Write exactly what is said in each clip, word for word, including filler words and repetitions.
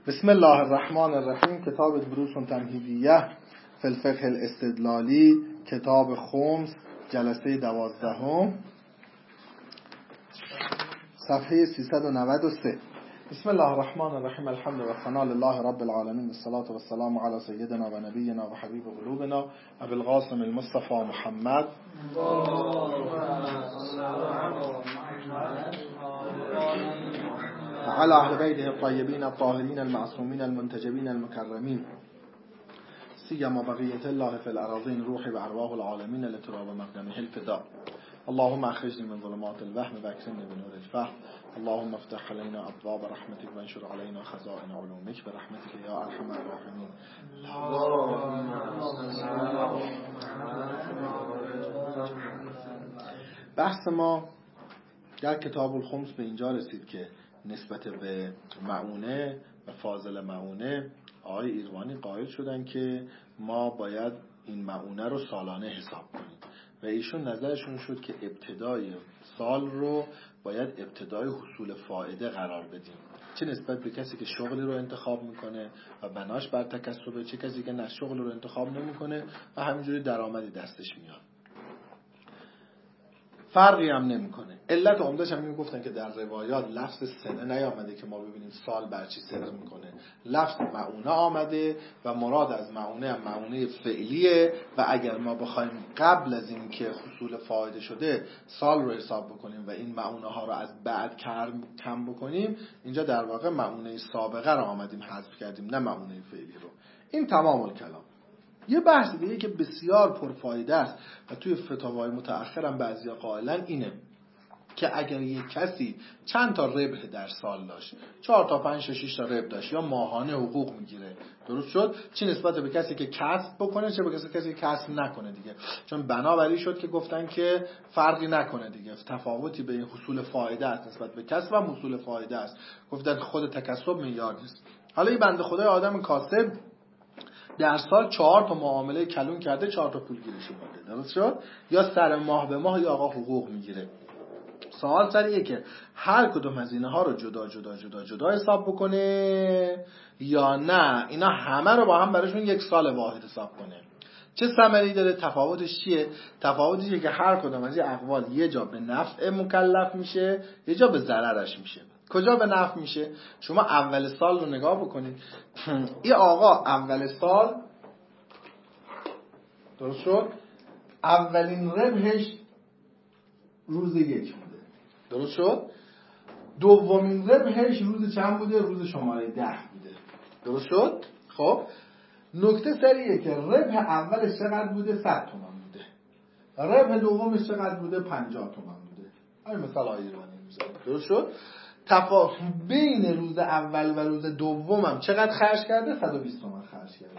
بسم الله الرحمن الرحیم. کتاب دروس تمهیدیه فی الفقه الاستدلالی، کتاب خمس، جلسه دوازدهم، صفحه سیصد و نود و سه. بسم الله الرحمن الرحیم. الحمد و ثنا لله رب العالمین، والصلاة والسلام علی سیدنا و نبینا و حبیب قلوبنا ابی القاسم المصطفى محمد وعلى اهل بیته الطیبین الطاهرین المعصومین المنتجبین المکرمین، سیما بقیة الله فی الأراضین، روحی و ارواح العالمین لتراب مقدمه الفداء. اللهم اخرجني من ظلمات الوهم واكرمني بنور الفهم. اللهم افتح علينا ابواب رحمتك وانشر علينا خزائن علومك برحمتك يا ارحم الراحمين. بحث ما در کتاب الخمس به اینجا رسید که نسبت به معونه و فاضل معونه آقای ایروانی قائل شدن که ما باید این معونه رو سالانه حساب کنیم و ایشون نظرشون شد که ابتدای سال رو باید ابتدای حصول فایده قرار بدیم، چه نسبت به کسی که شغلی رو انتخاب میکنه و بناش بر تکسبه، چه کسی که نه شغل رو انتخاب نمیکنه و همینجوری درآمدی دستش میاد، فرقی هم نمیکنه. علت عمده‌اش هم میگفتن که در روایات لفظ سنه نیامده که ما ببینیم سال بر چی صدق میکنه، لفظ معونه آمده و مراد از معونه هم معونه فعلیه و اگر ما بخوایم قبل از این که حصول فایده شده سال رو حساب بکنیم و این معونه ها رو از بعد کم بکنیم، اینجا در واقع معونه سابقه رو آمدیم حذف کردیم، نه معونه فعلی رو. این تمام الکلام. یه بحث دیگه که بسیار پرفایده است و توی فتاوای متأخر هم بعضیا قائلن اینه که اگر یک کسی چند تا ربح در سال داشت، چهار تا پنج تا شش تا ربح داشت یا ماهانه حقوق میگیره، درست شد، چه نسبت به کسی که کسب بکنه چه به کسی کسی که کسب نکنه دیگه، چون بنابراین شد که گفتن که فرقی نکنه دیگه، تفاوتی بین حصول فایده است نسبت به کسب و حصول فایده است، گفتن خود تکسب معیار نیست. حالا این بنده خدای آدم کاسب در سال چهار تا معامله کلون کرده، چهار تا پول گیرش اومده، درست شد، یا سر ماه به ماه یا آقا حقوق میگیره. سوال سر اینه که هر کدوم از اینها رو جدا جدا جدا جدا حساب بکنه یا نه اینا همه رو با هم براشون یک سال واحد حساب کنه. چه ثمری داره؟ تفاوتش چیه؟ تفاوتش اینه که هر کدوم از این اقوال یه جا به نفع مکلف میشه، یه جا به ضررش میشه. کجا به نفع میشه؟ شما اول سال رو نگاه بکنید. این آقا اول سال، درست شد، اولین ربحش روز یک بوده، درست شد، دومین ربحش روز چند بوده؟ روز شماره ده بوده، درست شد. خب نکته سریه که ربح اولش چقدر بوده؟ صد تومان بوده. ربح دومش چقدر بوده؟ پنجاه تومان بوده. همین مثال ایرانی میزنه، درست شد. تفاوت بین روز اول و روز دوم هم چقدر خرج کرده؟ صد و بیست تومان خرج کرده.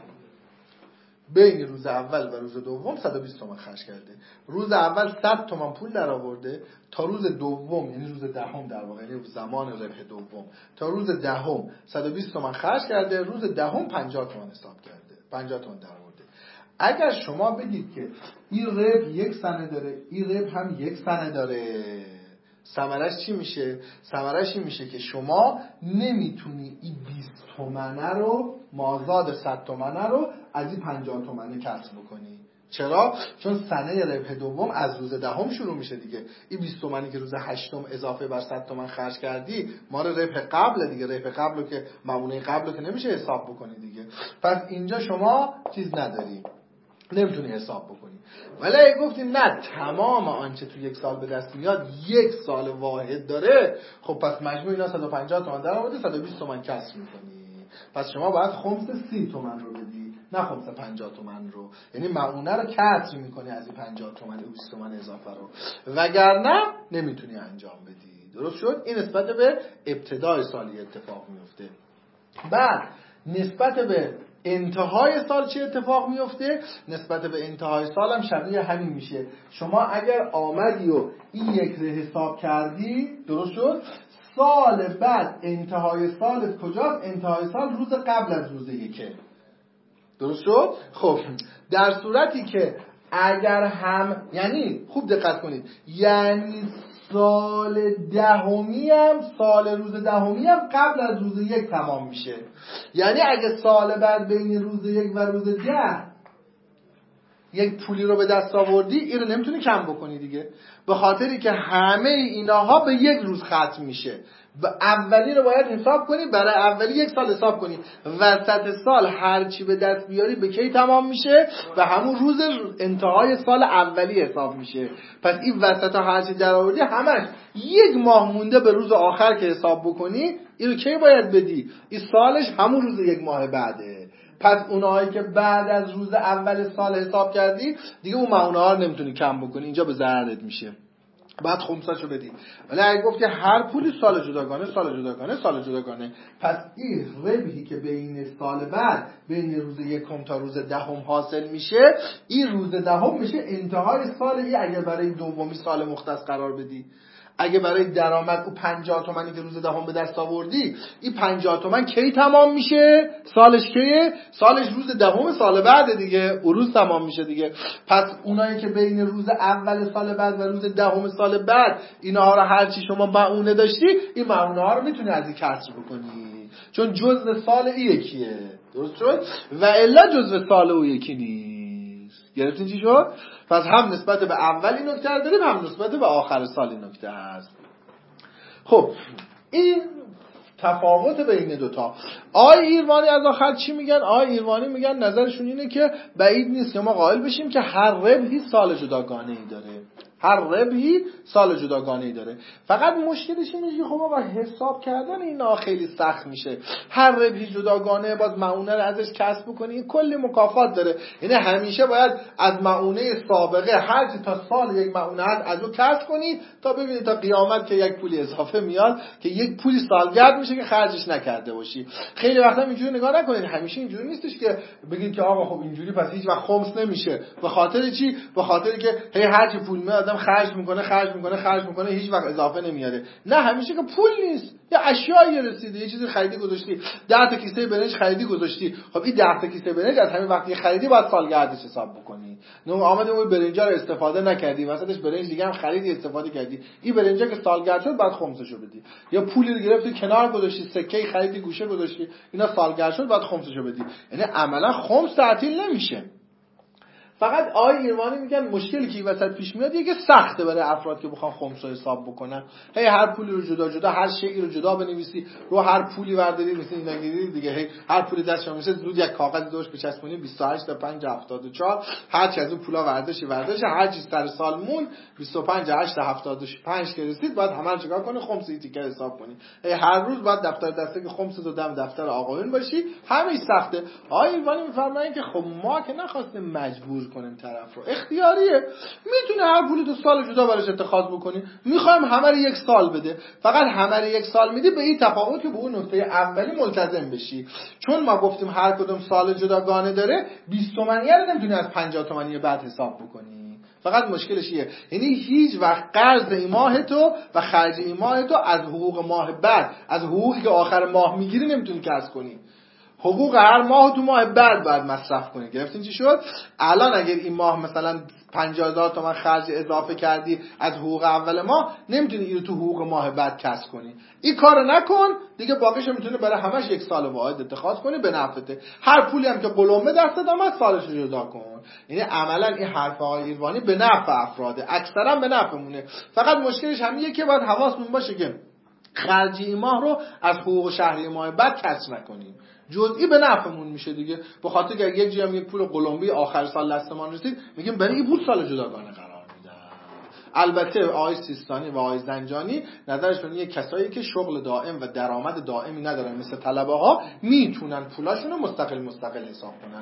بین روز اول و روز دوم صد و بیست تومان خرج کرده. روز اول صد تومان پول در آورده تا روز دوم، یعنی روز دهم در واقع، یعنی زمان ربح دوم، تا روز دهم صد و بیست تومان خرج کرده، روز دهم پنجاه تومان حساب کرده، پنجاه تومان در آورده. اگر شما بگید که این ربح یک سنه داره، این ربح هم یک سنه داره، ثمرش چی میشه؟ ثمرش این میشه که شما نمیتونی این بیست تومنه رو، مازاد صد تومنه رو از این پنجاه تومنه کسب بکنی. چرا؟ چون سنه ربح دوم از روز دهم شروع میشه دیگه. این بیست تومنی که روز هشتم اضافه بر صد تومن خرج کردی مال ربح قبل دیگه، ربح قبل رو که معموله قبل رو که نمیشه حساب بکنی دیگه. پس اینجا شما چیز نداری، نمیتونی حساب بکنی. ولی اگه گفتیم نه تمام آنچه تو یک سال به دست میاد یک سال واحد داره، خب پس مجموع اینا صد و پنجاه تومن در آورده، صد و بیست تومن کسب میکنی. پس شما باید خمس سی تومن رو بدی، نه خمس پنجاه تومن رو، یعنی معونه رو کسر میکنی از این پنجاه تومن و بیست تومن اضافه رو، وگرنه نمیتونی انجام بدی، درست شد. این نسبت به ابتدای سالی اتفاق میفته. بعد نسبت به انتهای سال چه اتفاق میفته؟ نسبت به انتهای سال هم شبیه همین میشه. شما اگر آمدی و این یک رو حساب کردی، درست شد، سال بعد انتهای سالت کجاست؟ انتهای سال روز قبل از روز یکه، درست شد. خب در صورتی که اگر هم، یعنی خوب دقت کنید، یعنی سال دهمی هم سال روز دهمی هم قبل از روز یک تمام میشه. یعنی اگه سال بعد بین روز یک و روز ده یک پولی رو به دست آوردی، این رو نمیتونی کم بکنی دیگه، به خاطری که همه ایناها به یک روز ختم میشه. و اولی رو باید حساب کنی، برای اولی یک سال حساب کنی، وسط سال هرچی به دست بیاری به کی تمام میشه؟ و همون روز انتهای سال اولی حساب میشه. پس این وسط ها هرچی در آوردی همش یک ماه مونده به روز آخر که حساب بکنی، این رو کی باید بدی؟ این سالش همون روز یک ماه بعده. پس اونایی که بعد از روز اول سال حساب کردی دیگه اون معونه رو نمیتونی کم بکنی، اینجا به ضررت میشه، بعد خمساشو بدی. ولی اگه گفت که هر پولی سال جداگانه سال جداگانه سال جداگانه، پس این ربحی که بین سال بعد بین روز یکم تا روز دهم حاصل میشه، این روز دهم میشه انتهای سال. این اگه برای دومی سال مختص قرار بدی، اگه برای درآمد او پنجاه تومانی که روز دهم به دست آوردی، این پنجاه تومن کی تمام میشه؟ سالش کیه؟ سالش روز دهم سال بعد دیگه، او روز تمام میشه دیگه. پس اونایی که بین روز اول سال بعد و روز دهم سال بعد اینها رو هرچی شما معونه داشتی، این معونه ها رو میتونی از این کسر بکنی، چون جزء سال این یکیه. درست شد؟ و الا جزء سال او یکی نیست. گرفتین چی شد؟ پس هم نسبت به اولی نکته داریم، هم نسبت به آخر سال نکته هست. خب این تفاوت بین دوتا. آقای ایروانی از آخر چی میگن؟ آقای ایروانی میگن نظرشون اینه که بعید نیست که ما قائل بشیم که هر ربحی سال جداگانه ای داره، هر ربحی سال جداگانه ای داره. فقط مشکلش اینه که خب آقا حساب کردن اینا خیلی سخت میشه. هر ربحی جداگانه باید معونه رو ازش کسب بکنی، این کلی مکافات داره. یعنی همیشه باید از معونه سابقه هر چی تا سال یک معونه هست از اون کسب کنی تا ببینید تا قیامت که یک پولی اضافه میاد که یک پولی سالگرد میشه که خرجش نکرده باشی. خیلی وقتا اینجوری نگاه نکنید، همیشه اینجوری نیستش که بگید که آقا خب اینجوری پس هیچ وقت خمس نمیشه. به خاطر چی؟ به خاطری که هی هر چی پول میاد آدم خرج میکنه خرج میکنه خرج میکنه هیچ وقت اضافه نمیاره. نه، همیشه که پول نیست، یه اشیایی رسیده، یه چیزی خریدی گذاشتی، ده تا کیسه برنج خریدی گذاشتی، خب این ده تا کیسه برنج از همین وقتی خریدی باید سالگردش حساب بکنی. نه آمدی اون برنجا رو استفاده نکردی، وسطش برنج دیگه هم خریدی استفاده کردی، این برنجا که سالگرد شد بعد خمسشو بدی. یا پولی رو گرفتی کنار گذاشتی، سکه خریدی گوشه گذاشتی، اینا سالگرد شد بعد خمسشو بدی. یعنی عملا خمس تعطیل نمیشه. فقط آقای ایروانی میگن مشکلی که این وسط پیش میاد یه سخته برای افراد که بخوان خمس رو حساب بکنن. هی هر پولی رو جدا جدا، هر شیئی رو جدا بنویسی، رو هر پولی برداری مثل اینا گیری دیگه، هی هر پولی دستش میشه زود یک کاغذ دوش بچسبونی بیست و هشت تا پنج هفتاد و چهار، هر چی از اون پولا برداشتی برداشت، هر چیز سر سال مون بیست و پنج هشت تا هفتاد و پنج که رسید بعد همه رو چیکار کنی؟ خمس تیکه حساب کنی. هی هر روز بعد دفتر دسته که خمس تو دم دفتر آقایون باشی، همین سخته. آقای ایروانی میفرمایند که خب ما که نخواستیم مجبور کنیم طرف رو، اختیاریه، میتونه هر پولی تو سال جدا براش اتخاذ بکنی. میخوایم همه رو یک سال بده، فقط همه رو یک سال میدی به این تفاوت که به اون نکته اولی ملتزم بشی. چون ما گفتیم هر کدوم سال جداگانه داره، بیست تومانی رو نمیتونی از پنجاه تومانی بعد حساب بکنی. فقط مشکلش ایه، یعنی هیچ وقت قرض این ماه تو و خرج این ماه تو از حقوق ماه بعد، از حقوقی که آخر ماه میگیری نمیتونی کسب کنی. حقوق هر ماه تو ماه بعد باید مصرف کنی. گرفتین چی شد؟ الان اگر این ماه مثلا پنجاه هزار تومان خرج اضافه کردی از حقوق اول ماه، نمیتونی اینو تو حقوق ماه بعد کسب کنی. این کارو نکن دیگه، باقیش میتونی برای همش یک سال واحد اتخاذ کنی به نفعته. هر پولی هم که قلمه دستت اومد سالش رو جدا کن. یعنی عملا این حرف آقای ایروانی به نفع افراده، اکثرا به نفعمونه. فقط مشکلش همینه که باید حواسمون باشه که خرجی ماه رو از حقوق شهری ماه بعد کسب نکنیم. جزئی به نفعمون میشه دیگه، به خاطر که یک جایی هم یک پول قلمبی آخر سال دستمان رسید میگیم برای این پول سال جداگانه قرار میدم. البته آقای سیستانی و آقای زنجانی نظرشون اینه کسایی که شغل دائم و درآمد دائمی ندارن مثل طلبه ها میتونن پولاشون رو مستقل مستقل حساب کنن.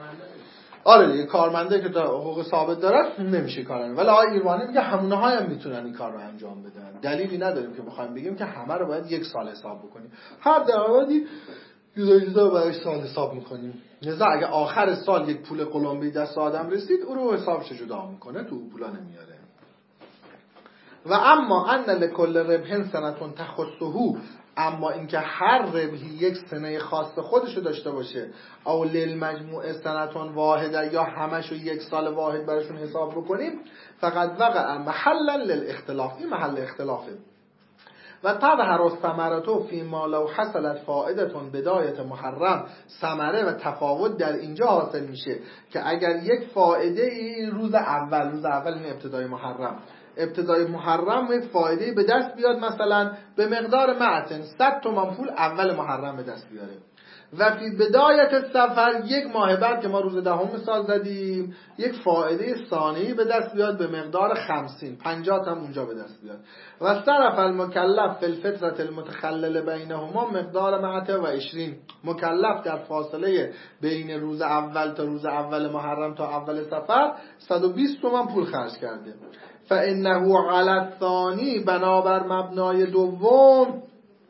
آره دیگه، کارمنده که حقوق ثابت دارن نمیشه کارن. ولی آقای ایروانی میگه همونها هم میتونن این کار رو انجام بدن. دلیلی نداریم که بخوایم بگیم که همه رو باید یک سال حساب بکنیم. هر درآمدی جدا جدا برای سال حساب میکنیم. لذا اگه آخر سال یک پول قلمبی دست آدم رسید، او رو حسابش جدا میکنه، تو پولا نمیاره. و اما ان لکل ربح سنتون تخصه، اما اینکه هر ربحی یک سنه خاص خودشو داشته باشه او للمجموع سنتون واحده یا همشو یک سال واحد براشون حساب بکنیم، فقط وقع محلا للاختلاف، این محل اختلافه. و تظهر الثمرة فيما لو حصلت فائدتون بدایت محرم، ثمره و تفاوت در اینجا حاصل میشه که اگر یک فایده ای روز اول روز اول این ابتدای محرم ابتدای محرم یک فایده به دست بیاد، مثلا به مقدار معتن صد تومان پول اول محرم به دست بیاره، و فی بدایت سفر یک ماه بعد که ما روز دهم مثال زدیم یک فایده ثانوی به دست بیاد به مقدار خمسین پنجاه هم اونجا به دست بیاد. و صرف المکلف فی الفترة المتخلل بینهما مقدار معته و عشرین، مکلف در فاصله بین روز اول تا روز اول محرم تا اول سفر صد و بیست تومان پول خرج کرده. فانه علی الثانی، بنابر مبنای دوم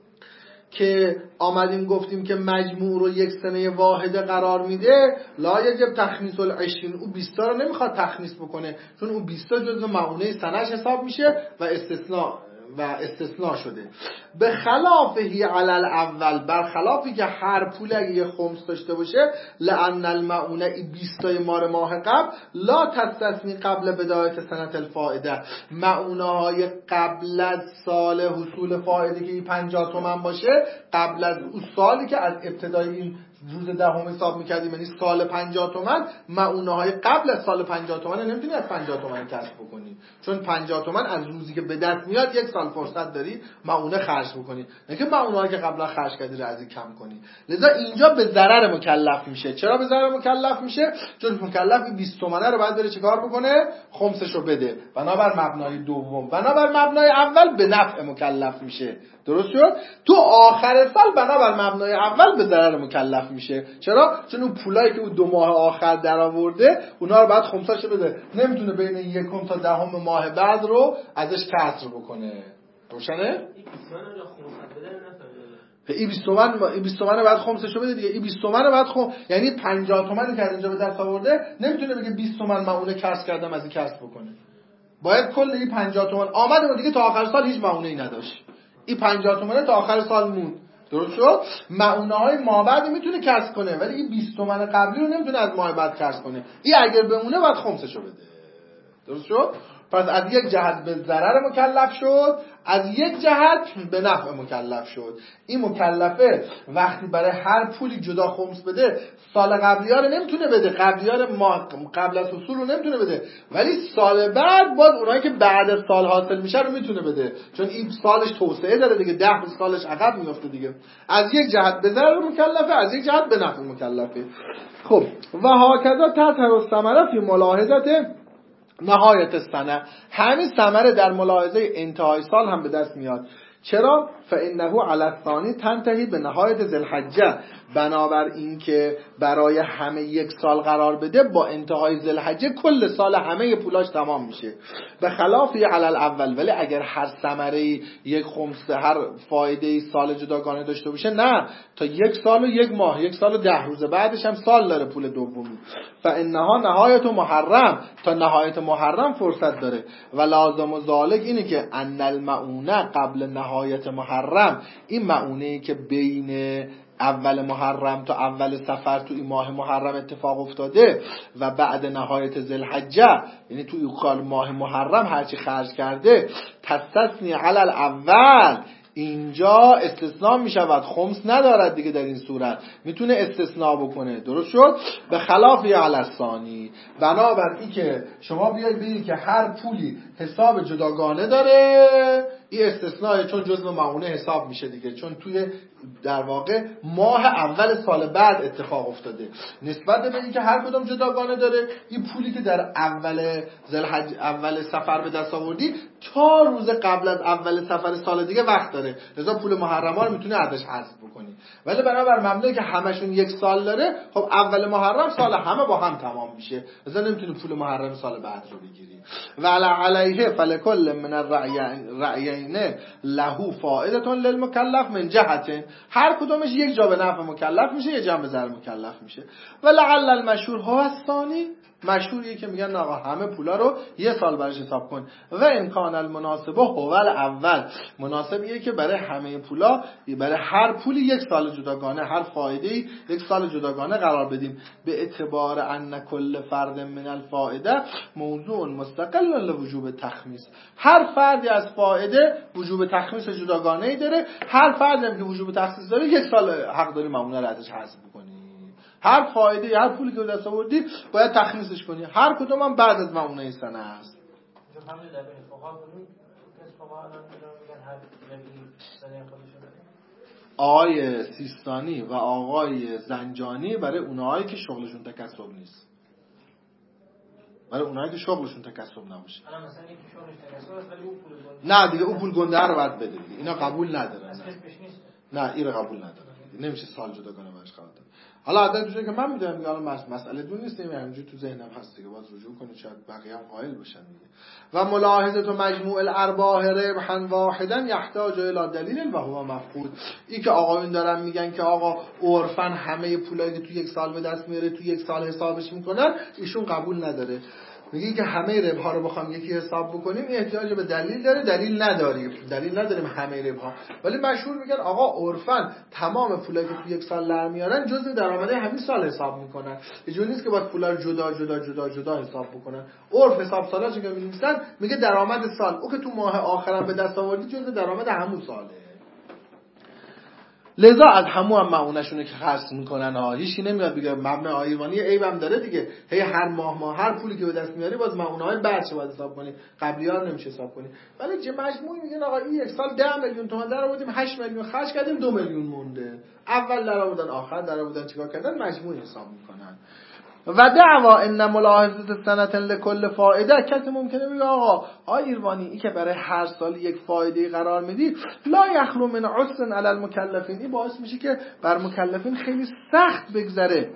که آمدیم گفتیم که مجموع رو یک سنه واحده قرار میده، لا یجب تخمیس العشرین، او بیست رو نمیخواد تخمیس بکنه چون او بیست جزء معونه سنش حساب میشه و استثناء و استثناء شده. به خلافهی علی الاول، برخلافی که هر پول اگه یه خمس داشته باشه، لأن المعونه ای بیستای مار ماه قبل لا تستثنی قبل بدایت سنت الفائده، معونه های قبل از سال حصول فائده که پنجاه تومن باشه، قبل از اون سالی که از ابتدای این روز دهم حساب میکردیم، یعنی سال پنجاه تومن، معونه های قبل از سال پنجاه تومن نمیتونی از پنجاه تومن کسب بکنی، چون پنجاه تومن از روزی که به دست میاد یک سال فرصت داری معونه خرج بکنی، نه که معونه هایی که قبلا خرج کردی رو از این کم کنی. لذا اینجا به ضرر مکلف میشه. چرا به ضرر مکلف میشه؟ چون مکلف بیست تومنه رو باید بره چیکار بکنه؟ خمسشو بده. بنابر مبنای دوم، بنابر مبنای اول به نفع مکلف میشه. درست شد؟ تو آخر سال بنابر مبنای اول به ضرر مکلف میشه. چرا؟ چون اون پولایی که اون دو ماه آخر در آورده اونا رو بعد خمساشو بده، نمیتونه بین یکم تا دهم ماه بعد رو ازش کسر بکنه. روشنه؟ این بیست تومن این بیست تومن بعد خمسشو بده دیگه. این بیست تومن بعد خم یعنی پنجاه تومنی که اینجا به دست آورده نمیتونه بگه بیست تومن معونه کسر کردم از این کسر بکنه. باید کل این پنجاه تومن آمده دیگه تا آخر سال هیچ معونه ای نداشت. این پنجاه تومنه تا آخر سال موند. درست شد؟ معونه های ما بعد میتونه کسب کنه، ولی این بیست تومن قبلی رو نمیتونه از ماه بعد کسب کنه. این اگر بمونه بعد خمسشو بده. درست شد؟ پس از یک جهت به ضرر مکلف شد، از یک جهت به نفع مکلف شد. این مکلفه وقتی برای هر پولی جدا خمس بده، سال قبلی ها رو نمیتونه بده، قبلی ها رو قبل از حصول رو نمیتونه بده، ولی سال بعد باز اونایی که بعد از سال حاصل میشه رو میتونه بده، چون این سالش توسعه داره دیگه، ده سالش عقب میفته دیگه. از یک جهت به ضرر مکلفه، از یک جهت به نفع مکلفه. خب و هاکذا تظهر الثمره فی ملاحظه نهایت سنه، همین ثمره در ملاحظه انتهای سال هم به دست میاد. چرا؟ فانه علی الثانی تنتهی به نهایت ذوالحجه، بنابر این که برای همه یک سال قرار بده با انتهای ذوالحجه کل سال همه پولاش تمام میشه. به خلاف علی الاول، ولی اگر هر ثمره یک خمسه هر فایده سال جداگانه داشته باشه، نه، تا یک سال و یک ماه، یک سال و ده روز بعدش هم سال داره پول دومی. فانها نهایت محرم، تا نهایت محرم فرصت داره. و لازم و ذالک اینه که ان المعونه قبل نهایت محرم، این معونه‌ای که بین اول محرم تا اول سفر تو این ماه محرم اتفاق افتاده و بعد نهایت ذوالحجه، یعنی تو این ماه محرم هرچی خرج کرده، تستثنی علی الاول، اینجا استثناء می شود، خمس ندارد دیگه. در این صورت میتونه استثناء بکنه. درست شد؟ به خلاف علی الثانی، بنابر این که شما بیاید ببینید که هر پولی حساب جداگانه داره، این استثناء، چون جزء معونه حساب میشه دیگه، چون توی در واقع ماه اول سال بعد اتفاق افتاده. نسبت به اینکه هر کدوم جداگانه داره، این پولی که در اول ذوالحجه اول سفر به دست آوردی تا روز قبل از اول سفر سال دیگه وقت داره، لذا پول محرما رو میتونه ازش حذف بکنی. ولی بنابر مبنایی که همشون یک سال داره، خب اول محرم سال همه با هم تمام میشه، لذا نمیتونی پول محرم سال بعد رو بگیری. و علیه فلکل من الرأیین له فائده للمکلف من جهت، هر کدومش یک جا به نفع مکلف میشه، یک جا به ضرر مکلف میشه. و لعل المشهور هو الثانی، مشهوریه که میگن آقا همه پولا رو یه سال برش حساب کن. و امکان المناسبه هو الاول، مناسبیه که برای همه پولا، برای هر پولی یک سال جداگانه، هر فایده‌ای یک سال جداگانه قرار بدیم. به اعتبار ان کل فرد من الفائده موضوع مستقل لوجوب تخمیس، هر فردی از فایده وجوب تخمیس جداگانه‌ای داره. هر فردی هم که وجوب تخصیص داره یک سال حق داری معونه رو ازش حذف بکنی. هر فایده، هر پولی که به دست آوردی باید تخمیسش کنی. هر کدوم هم بعد از معونه سنه است. آقای سیستانی و آقای زنجانی برای اونهایی که شغلشون تکسب نیست، برای اونهایی که شغلشون تکسب نباشه. نه دیگه اون پول گنده رو باید بده دیگه. اینا قبول ندارن. نه این رو قبول ندارن. نمیشه سال جداگانه براش قرار داد. حالا عدد دوشه که من میدونم میگم الان مسئله دون نیست، همینجوری تو ذهنم هست دیگه، باز رجوع کنید شاید بقیه هم قائل بشن دیگه. و ملاحظه تو مجموع الارباح ربحا واحدا یحتاج الی دلیل و هو مفقود. این که آقایون دارن میگن که آقا عرفاً همه پولایی که تو یک سال به دست میاره تو یک سال حسابش میکنن، ایشون قبول نداره. میگه که همه ربح‌ها رو بخوام یکی حساب بکنیم احتیاج به دلیل داره، دلیل نداریم، دلیل نداریم همه ربح‌ها. ولی مشهور میگن آقا عرفاً تمام پولایی که تو یک سال در میارن جزء درآمد همین سال حساب میکنن. اینجوری نیست که باید پولا رو جدا جدا جدا جدا حساب بکنن. عرف حساب سالاشو که می‌نویسن میگه درآمد سال، او که تو ماه آخرام به دست آوردی جزء درآمد همون ساله. لذا از همو هم معونشونه که خرج میکنن ها. هیچی نمیاد بگه مبنای آیوانی عیبم داره دیگه. هی هر ماه ماه هر پولی که به دست میاری باز معونه‌های بعدش باید حساب کنی، قبلی‌ها نمیشه حساب کنی. ولی چه مجموعی میگن آقا این یک سال ده میلیون تومان درآوردیم، هشت میلیون خرج کردیم، دو میلیون مونده. اول درآوردن آخر درآوردن چیکار کردن؟ مجموعی حساب میکنن. و دعوا ان ملاحظه سنت لكل فائده، کسی ممکنه بگه آقا آ ایروانی این که برای هر سال یک فایده قرار میدی لا یخلو من عسر علی المکلفین، این باعث میشه که بر مکلفین خیلی سخت بگذره.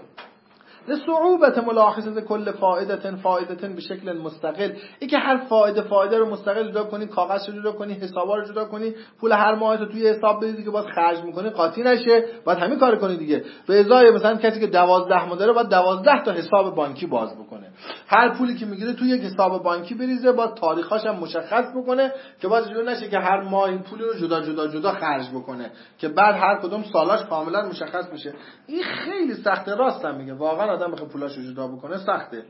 لصعوبت ملاحظه کل فائده فائده به شکل مستقل، این که هر فایده فایده رو مستقل جدا کنی، کاغذ رو جدا کنی، حسابا رو جدا کنی، پول هر ماه تو توی حساب بدی که باز خرج میکنی قاطی نشه، باید همین کارو کنی دیگه. به ازای مثلا کسی که دوازده ماه داره باید دوازده تا حساب بانکی باز بکنه، هر پولی که میگیره توی یک حساب بانکی بریزه، باید تاریخاش هم مشخص بکنه که باز جلو نشه که هر ماه این پول رو جدا جدا جدا خرج بکنه که بعد هر کدوم سالاش کاملا مشخص بشه. این خیلی سخته، راستم میگه، واقعا آدم بخواد پولاشو جدا بکنه سخته.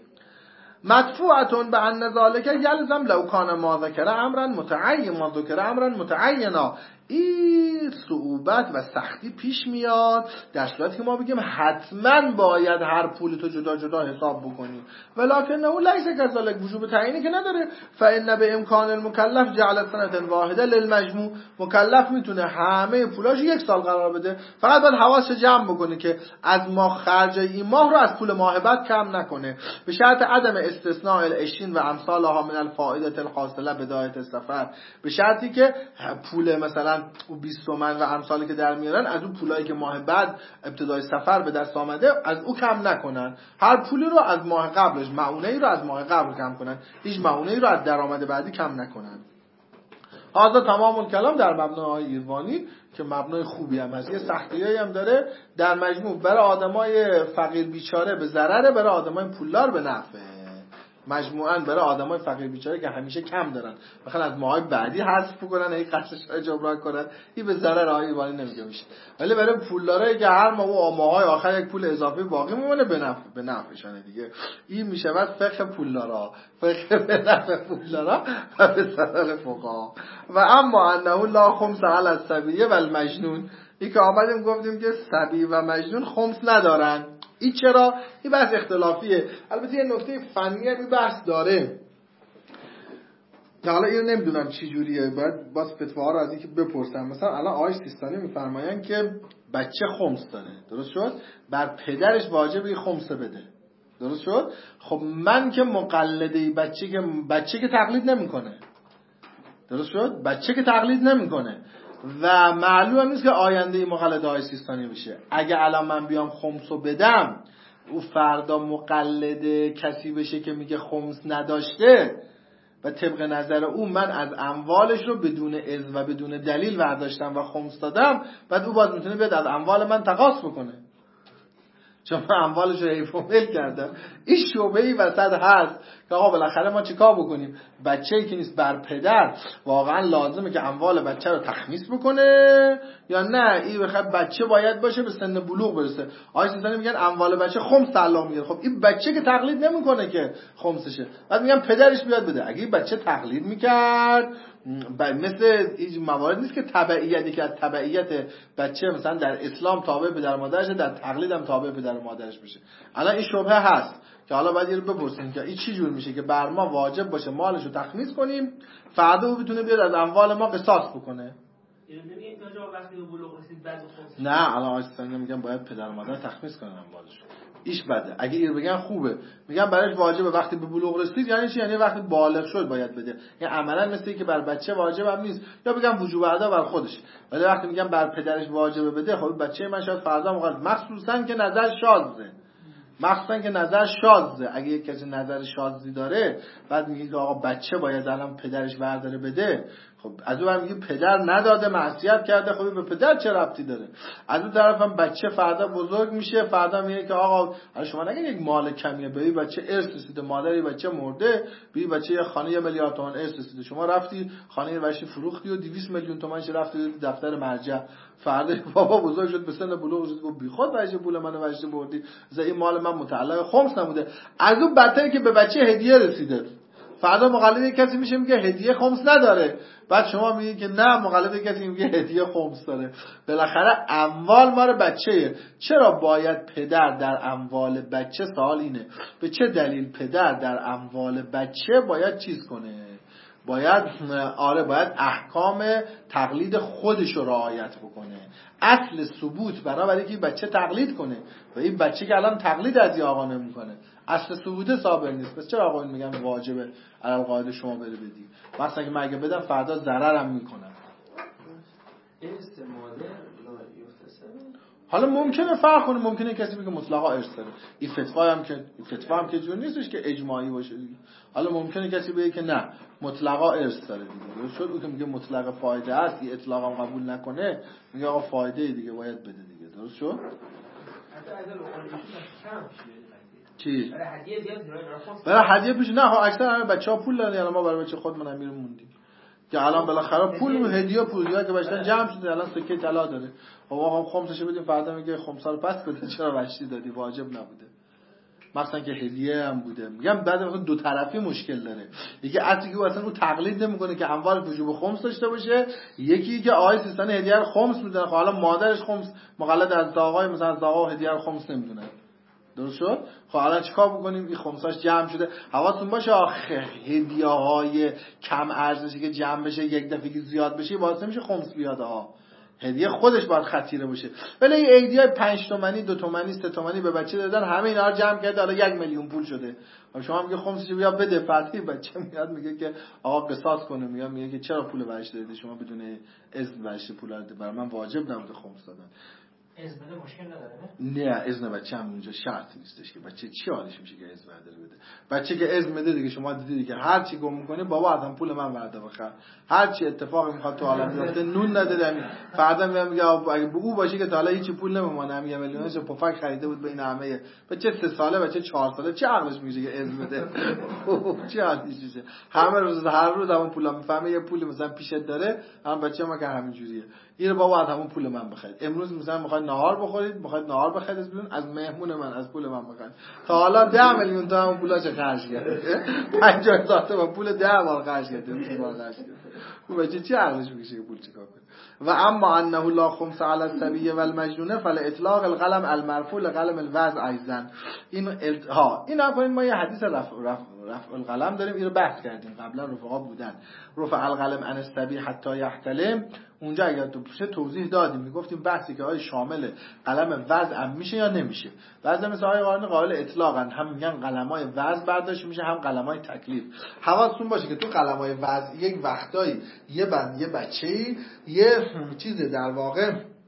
مدفوعتون به ان ذالک یلزم لو کان ما ذکر امرا متعین ما ذکر امرا متعینا، این صعوبت و سختی پیش میاد در صورتی که ما بگیم حتما باید هر پول تو جدا جدا حساب بکنی، ولکن او لیس کذالک، وجوب تعیینی که نداره. فان به امکان المکلف جعل سنه واحده للمجموع، مکلف میتونه همه پولاش یک سال قرار بده، فقط باید حواسش جمع بکنه که از ما خرج این ماه رو از پول ماه بعد کم نکنه، به شرط عدم استثناء العشرین و امثالها من الفائده الحاصله بدایه السفر، به شرطی که پول مثلا او بیست تومن و امثالی که در میارن از اون پولایی که ماه بعد ابتدای سفر به دست آمده از او کم نکنن، هر پولی رو از ماه قبلش، معونه‌ای رو از ماه قبل کم کنن، هیچ معونه‌ای رو از درآمد بعدی کم نکنن. هذا تمام الکلام در مبنای ایروانی که مبنای خوبی هم هست، یه سختیایی هم داره، در مجموع برای آدمای فقیر بیچاره به ضرره، برای آدمای پولدار به نفعه. مجموعاً برای آدمای فقیر بیچاره که همیشه کم دارن مثلا از ماهای بعدی حذف کنن، این قصدش رو جبران کنن، این به ضرر آقای ایوانی نمیگه میشه. ولی برای پولدارایی که هر ماه و ماهای آخر یک پول اضافی باقی میمونه به نفع به نفعشونه دیگه، این میشود فقه پولدارا، فقه به نفع پولدارا و به ضرر فقها. و اما انه لا خمس علی الصبی و المجنون، این که آمدیم گفتیم که صبی و مجنون خمس ندارن. این چرا؟ این بحث اختلافیه. البته یه نکته فنی هم این بحث داره که حالا اینو نمیدونم چی جوریه، باید باز فتواها رو از اینکه بپرسم. مثلا الان آقای سیستانی میفرماین که بچه خمس داره، درست شد؟ بر پدرش واجبه خمس بده، درست شد؟ خب من که مقلده بچه که بچه که تقلید نمیکنه، درست شد؟ بچه که تقلید نمیکنه و معلوم هم نیست که آینده مقلد های سیستانی بشه. اگه الان من بیام خمسو بدم او فردا مقلد کسی بشه که میگه خمس نداشته و طبق نظر او من از اموالش رو بدون اذن و بدون دلیل برداشتم و خمس دادم، بعد او باز میتونه بیاد از اموال من تقاص بکنه. چون اموالش رو حیف و میل کردن. این شبهه‌ای وسط هست که آقا بالاخره ما چیکار بکنیم؟ بچه‌ای که نیست بر پدر واقعا لازمه که اموال بچه رو تخمیس بکنه یا نه این بخواد بچه باید باشه به سن بلوغ برسه؟ آقای سیستانی میگن اموال بچه خمس تعلق میگیره. خب این بچه که تقلید نمیکنه که خمسشه، بعد میگن پدرش بیاد بده. اگه این بچه تقلید میکرد مثل این موارد نیست که تبعیتی که از تبعیت بچه مثلا در اسلام تابع پدر مادرش، در تقلید هم تابع پدر مادرش بشه. الان این شبهه هست که حالا باید رو بپرسیم که این چی جور میشه که بر ما واجب باشه مالش رو تخمیس کنیم، فردا او بتونه بیاد از اموال ما قصاص بکنه. نه الان آیستان میگن باید پدر مادر تخمیس کنن اموالش. ایش بده. اگه ایر بگن خوبه، میگن برایش واجبه وقتی به بلوغ رسید. یعنی چی؟ یعنی وقتی بالغ شد باید بده. یعنی عملا مثل اینکه بر بچه واجب هم نیست، یا بگم وجوب ادا بر خودش. ولی وقتی میگن بر پدرش واجبه بده، خب بچه من شاید فردا مقال، مخصوصا که نظر شاذه. مخصوصا که نظر شاذه. اگه یک کسی نظر شاذی داره بعد میگه که آقا بچه باید الان پدرش برداره بده، خب از اون میگه پدر نداده معصیت کرده، خب به پدر چه ربطی داره؟ از اون طرف هم بچه فردا بزرگ میشه، فردا میگه که آقا شما نگید یک مال کمیه به این بچه ارث رسیده، مادری بچه مرده، به این بچه یه خانه یه میلیارد تومان ارث رسیده، شما رفتی خانه وشی فروختی و دویست میلیون تومانش رفتی دفتر مرجع، فردا بابا بزرگ شد به سن بلوغ رسید گفت بیخود وجه پول منو وجه بردی، این مال من متعلق خمس نموده. از اون بدتر که به بچه هدیه رسیده، فردا مقلد کسی میشه میگه هدیه خمس نداره، بعد شما میگید که نه مقلد کسی میگه هدیه خمس داره. بالاخره اموال مال بچه‌ایه. چرا باید پدر در اموال بچه؟ سوال اینه به چه دلیل پدر در اموال بچه باید چیز کنه؟ باید آره باید احکام تقلید خودش رو رعایت بکنه. اصل ثبوت بنابراین که بچه تقلید کنه و این بچه که الان تقلید از این آقا نمیکنه اصل ثبوت ثابت نیست. پس چرا آقا میگن واجبه علل قاعده شما بده بدی؟ مثلا که من اگه بدم فردا ضررم میکنم. حالا ممکنه فرق کنه، ممکنه کسی بگه مطلقا ارث داره. این فتوا هم که فتوا هم که جور نیستش که اجماعی باشه دیگه. حالا ممکنه کسی بگه که نه مطلقا ارث داره دیگه. شد او که میگه مطلق فایده است، این اطلاق هم قبول نکنه، میگه آقا فایده دیگه باید بده دیگه. درست شد؟ چی؟ برای هدیه زیاد برای هدیه پیش نه ها اکثر همه بچه‌ها پول دارن. الان ما برای بچه خودمون امیر موندیم که الان بالاخره پول هدیه پول که بچه‌ها جمع شده الان سکه طلا داره. آقا هم خمسش بدیم فردا میگه خمسا رو پس بده، چرا وشتی دادی؟ واجب نبوده. مثلا که هدیه هم بوده. میگم بعد مثلا دو طرفی مشکل داره. یکی اصلی که اصلا اون تقلید نمیکنه که اموال وجوب خمس داشته باشه، یکی که آقای سیستان هدیه رو خمس میدونه، خب حالا مادرش خمس مقلد از آقای مثلا از آقا هدیه رو خمس نمیدونه. درست شد؟ خب الان چیکار بکنیم؟ این خمساش جمع شده. حواستون باشه آخه هدیه‌های کم ارزشی که جمع بشه یک دفعه زیاد بشه واسه میشه خمس بیاد ها. هدیه خودش باید خطیره باشه. ولی این هدیه پنج تومانی، دو تومانی، سه تومانی به بچه دادن، همه اینا رو جمع کرده حالا یک میلیون پول شده. خب شما میگه خمسش بیا بده، فاتی بچه میاد میگه که آقا قساط کنه، میاد میگه که چرا پول ورش دادی شما بدون اذن ورش پول دادی؟ برای من واجب نبوده خمس دادن. اذن بده مشکل نداره؟ نه اذن بچه هم اونجا شرط نیستش که بچه چی حالش میشه که اذن بده بده. بچه که اذن بده دیگه شما دیدید که هر چی گم میکنه بابا ازم پول من ورده بخر، هر چی اتفاقی میخواد تو عالم بیفته نون ندادم فردا میام میگه اگه به او باشه که تا حالا هیچ پول نمیمونه، هم یه میلیونش پفک خریده بود بین همه بچه سه ساله بچه چهار ساله چه عقلش میشه که اذن بده؟ چه حالش میشه؟ همه روز هر روز همون پولا میفهمه یه پولی مثلا پیشت داره، هم بچه ما که همین جوریه این بابا از همون پول من بخرید. امروز مثلا میخواید نهار بخورید، میخواید نهار بخرید از بیرون، از مهمون من از پول من بخرید. تا حالا ده میلیون تا همون پولا چه خرج کرده؟ پنجاه هزار تا پول ده بار خرج کرده، بیست بار خرج کرده. اون بچه چی عقلش میشه که پول چیکار کنه؟ و اما انه لا خمس علی الصبی و المجنون فل اطلاق القلم المرفوع لقلم الوضع ایضا. این ال... ها اینا کنید. ما یه حدیث رفع رفع رفع القلم داریم، اینو بحث کردیم قبلا، رفقا بودن رفع القلم عن الصبی حتی یحتلم. اونجا اگر تو پوشه توضیح دادیم، میگفتیم بحثی که آیا شامل قلم وضع میشه یا نمیشه. بعضی مثل آقای قارنی قائل اطلاقاً هم میگن قلمای وضع برداشت میشه هم قلمای تکلیف. حواستون باشه که تو قلمای وضع یک وقتایی یه بند یه بچه‌ای یه چیز در واقع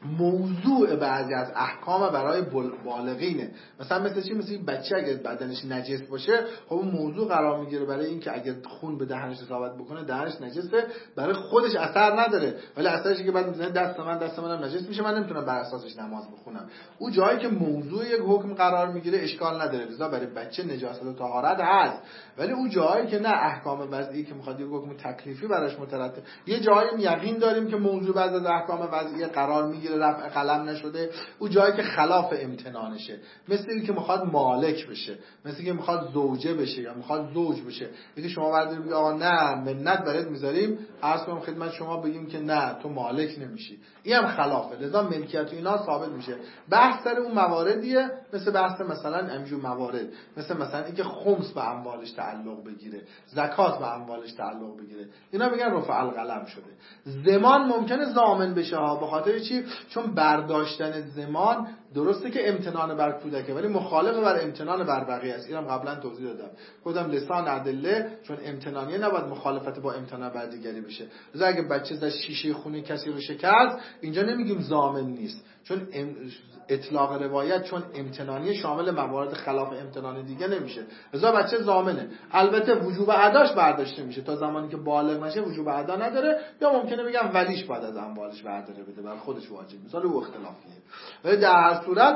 موضوع بعضی از احکام برای بالغینه. مثلا مثل چی؟ مثل این بچه اگه بدنش نجس باشه، خب اون موضوع قرار میگیره برای اینکه اگه خون به دهنش اصابت بکنه دهنش نجسه، برای خودش اثر نداره، ولی اثرش که بعد میزنه دست من دست منم نجس میشه، من نمیتونم بر اساسش نماز بخونم. اون جایی که موضوع یک حکم قرار میگیره اشکال نداره، لذا برای بچه نجاست و طهارت هست. ولی اون جایی که نه احکام وضعی که میخواد یک حکم تکلیفی براش مترتب، یه جایی یقین داریم که موضوع بعضی از احکام وضعی قرار میگیره رفع قلم نشده، اون جایی که خلاف امتنانشه، مثل اینکه که میخواد مالک بشه، مثل اینکه میخواد زوجه بشه یا میخواد زوج بشه، اینکه شما برداری بگی آقا نه منت برات میذاریم، عرض کنم خدمت شما بگیم که نه تو مالک نمیشی، این هم خلافه، لذا ملکیت و اینا ثابت میشه. بحث سر اون مواردیه، مثل بحث مثلا همینجور موارد، مثل مثلا اینکه خمس به اموالش تعلق بگیره، زکات به اموالش تعلق بگیره، اینا میگن رفع القلم شده. زمان ممکنه ضامن بشه ها، به خاطر چی؟ چون برداشتن زمان درسته که امتنان بر کودکه، ولی مخالف بر امتنان بر بقیه است. اینم قبلا توضیح دادم، گفتم لسان ادله چون امتنانیه نباید مخالفت با امتنان بر دیگری بشه. لذا اگه بچه از شیشه خونه کسی رو شکست، اینجا نمیگیم ضامن نیست، چون اطلاق روایت چون امتنانی شامل موارد خلاف امتنانی دیگه نمیشه، لذا بچه ضامنه. البته وجوب اداش برداشته میشه تا زمانی که بالغ نشه، وجوب ادا نداره، یا ممکنه بگم ولیش بعد از اموالش برداره بده، بر خودش واجب، مثلا او اختلافیه. ولی در هر صورت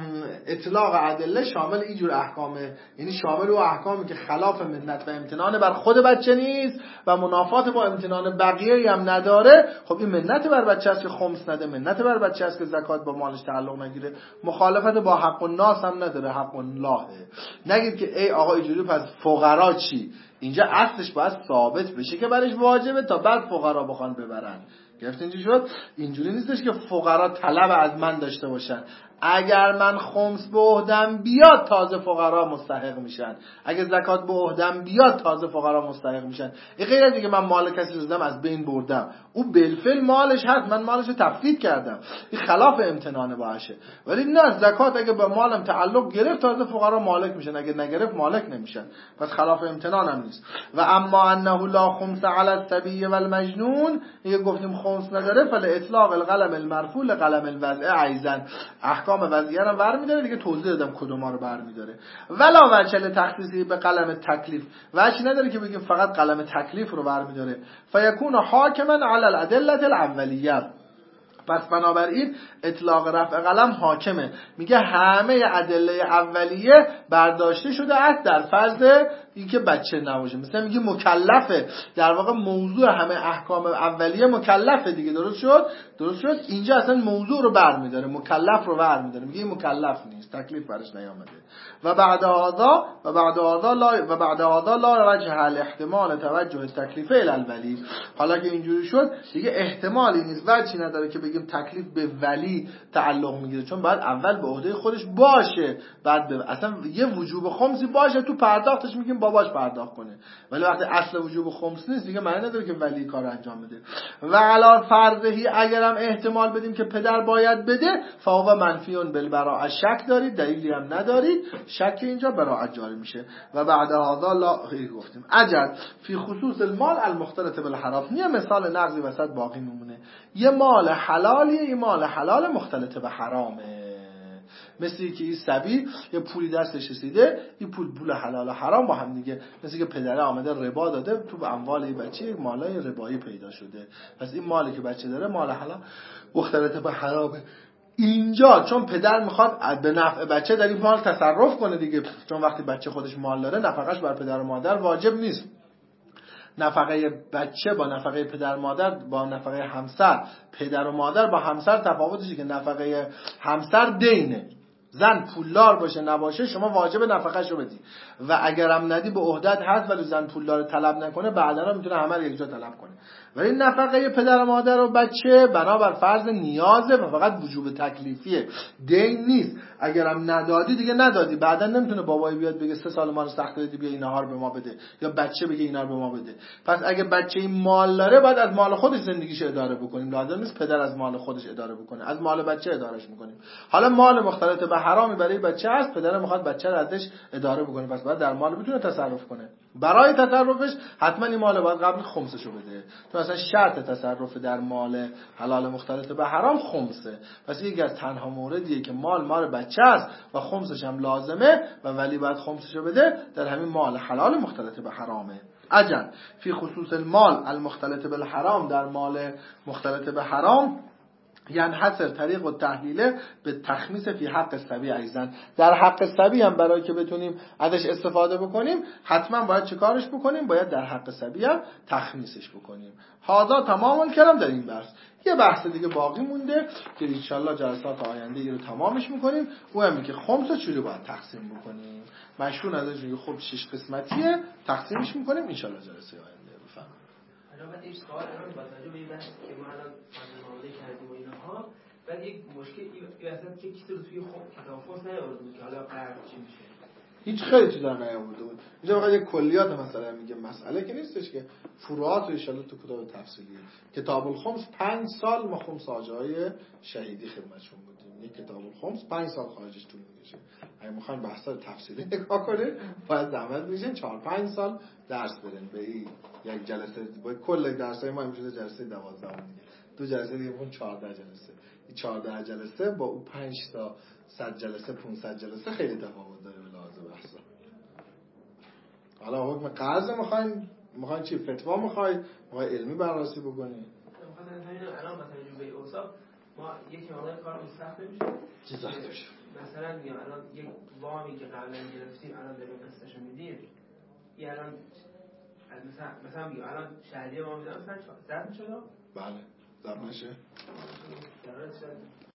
اطلاق ادله شامل اینجور احکامه، یعنی شامل او احکامی که خلاف منت و امتنان بر خود بچه نیست و منافات با امتنان بقیه هم نداره. خب این منت بر بچه است که خمس نده، منت بر بچه است که زکات با مالش تعلق نگیره، مخالفت با حق الناس هم نداره، حق الله. نگید که ای آقا اینجوری پس فقرا چی؟ اینجا اصلش باید ثابت بشه که برش واجبه تا بعد فقرا بخوان ببرن. گرفت اینجوری شد؟ اینجوری نیستش که فقرا طلب از من داشته باشن، اگر من خمس به عهدم بیاد تازه فقرا مستحق میشن، اگه زکات به عهدم بیاد تازه فقرا مستحق میشن. این غیر از اینکه من مال کسی رو دادم از بین بردم، او بالفعل مالش هست، من مالش رو تفقید کردم، این خلاف امتنانه باشه. ولی نه، زکات اگه به مالم تعلق گرفت تازه فقرا مالک میشن، اگه نگرفت مالک نمیشن، پس خلاف امتنان هم نیست. و اما انه لا خمس علی الصبی والمجنون، میگه گفتیم خمس نداره، فل اطلاق القلم المرفوع لقلم الوضع ایزن، احکام وضعیه رو برمی‌داره دیگه، توضیح دادم کدوما رو برمی‌داره. ولا وجه تخصیصی به قلم تکلیف، وجه نداره که بگیم فقط قلم تکلیف رو برمی‌داره. فیکون حاکما علی الادله الاولیه، پس بنابراین اطلاق رفع قلم حاکمه، میگه همه ادله اولیه برداشته شده است در فرض اینکه بچه نباشه. مثلا میگه مکلفه، در واقع موضوع همه احکام اولیه مکلفه دیگه، درست شد؟ درست شد. اینجا اصلا موضوع رو برمی‌داره، مکلف رو برمی‌داره، میگه مکلف نیست، تکلیف برش نیامده. و بعد هذا و بعد هذا لا و بعد هذا لا وجه الاحتمال توجه تکلیف الی الولی. حالا که اینجوری شد دیگه احتمالی نیست، وجهی نداره که بگیم تکلیف به ولی تعلق میگیره، چون باید اول به عهده خودش باشه، بعد به اصلا یه وجوب خمسی باشه تو پرداختش میگیم باباش پرداخت کنه، ولی وقتی اصل وجوب خمس نیست دیگه معنی نداره که ولی کار انجام بده. و علی فرضهی اگرم احتمال بدیم که پدر باید بده، فهو منفیون بالبراءه، شک دارید دلیلی هم ندارید، شک اینجا براءت جاری میشه. و بعد هذا لا گفتیم اجل فی خصوص المال المختلط بالحرام، یه مثال نقضی وسط باقی میمونه، یه مال حلالیه، یه مال حلال مختلط به حرامه. مثلی که این صبی یه پولی دستش رسیده، این پول پول حلال و حرام با هم دیگه، مثل که پدره آمده ربا داده تو اموال این بچه، مالای ربایی پیدا شده، پس این مالی که بچه داره مال حلال مختلط به حرامه. اینجا چون پدر میخواد به نفع بچه در این مال تصرف کنه دیگه، چون وقتی بچه خودش مال داره نفقش بر پدر و مادر واجب نیست، نفقه بچه با نفقه پدر مادر با نفقه همسر، پدر و مادر با همسر تفاوتشه که نفقه همسر دینه، زن پولدار باشه نباشه شما واجب نفقه‌شو بدی، و اگرم ندی به عهدت هست ولی زن پولدار طلب نکنه بعداً میتونه همه رو یک جا طلب کنه. ولی نفقه پدر و مادر و بچه بنابر فرض نیازه و فقط وجوب تکلیفیه، دین نیست. اگرم ندادی دیگه ندادی، بعداً نمیتونه بابایی بیاد بگه سه سال ما رو سخت دادی بیا اینها رو به ما بده، یا بچه بگه اینا رو به ما بده. پس اگه بچه این مال داره باید از مال خودش زندگیش اداره بکنیم، لازم نیست پدر از مال خودش اداره بکنه، از مال بچه ادارهش میکنیم. حالا مال مختلط به حرامی برای بچه هست، پدر میخواد بچه رو ازش اداره بکنه، پس باید در مال بتونه تصرف کنه. برای تصرفش حتما این مال باید قبل خمسشو بده. تو مثلا شرط تصرف در مال حلال مختلط به حرام خمسه، پس یکی از تنها موردیه که مال مال بچه است و خمسش هم لازمه و ولی باید خمسشو بده در همین مال حلال مختلط به حرامه. اجل فی خصوص المال المختلط بالحرام، در مال مختلط به حرام یعنی حصر طریق و تحلیله به تخمیس فی حق الصبی ایزن، در حق صبی هم برای که بتونیم ازش استفاده بکنیم حتما باید چه کارش بکنیم؟ باید در حق صبی هم تخمیسش بکنیم. هذا تمام کردم در این بحث. یه بحث دیگه باقی مونده که ان شاء الله جلسات آینده رو تمامش میکنیم. اون هم که خمس چجوری باید تقسیم بکنیم. مشهور ازش میگه خب شش قسمتیه، تقسیمش میکنیم ان شاء الله جلسه آینده. بفهم. الان این سوال الان با توجه به این بحث که ما الان معامله کردیم و اینها، بعد یک مشکل این وسط که کسی رو توی خب کتاب فوت نیاورده بود که حالا قرار چی میشه. هیچ خیلی چیزا نیاورده بود. اینجا فقط یک کلیات مثلا میگه، مسئله که نیستش که فروعات رو ان شاء الله تو کتاب تفصیلی کتاب الخمس پنج سال ما خمس حاجای شهیدی خدمتشون بودیم. یک کتاب الخمس پنج سال خارجش طول میکشه. اگه میخواین بحثا تفصیلی نگاه کنید باید زحمت بکشین چهار پنج سال درس برین به این یک جلسه با کل درسای ما میشه جلسه دوازده دیگه. دو جلسه دیگه اون چهارده جلسه. این چهارده جلسه با اون پنج تا صد جلسه پانصد جلسه خیلی تفاوت داره به لحاظ بحثا. حالا حکم قرض میخواین میخواین چی فتوا میخواید میخواید علمی بررسی بکنید؟ مثلا همین الان با تجربه اوصاف ما یک مقدار کارمون سخت نمیشه. چی سخت میشه؟ مثلا میگم الان یک وامی که قبلا گرفتیم الان داریم قسطشو میدیم. این الان مثلا مثلا میگم الان شهریه ما میدم مثلا ضبط شده؟ بله ضبط نشه. درست شد.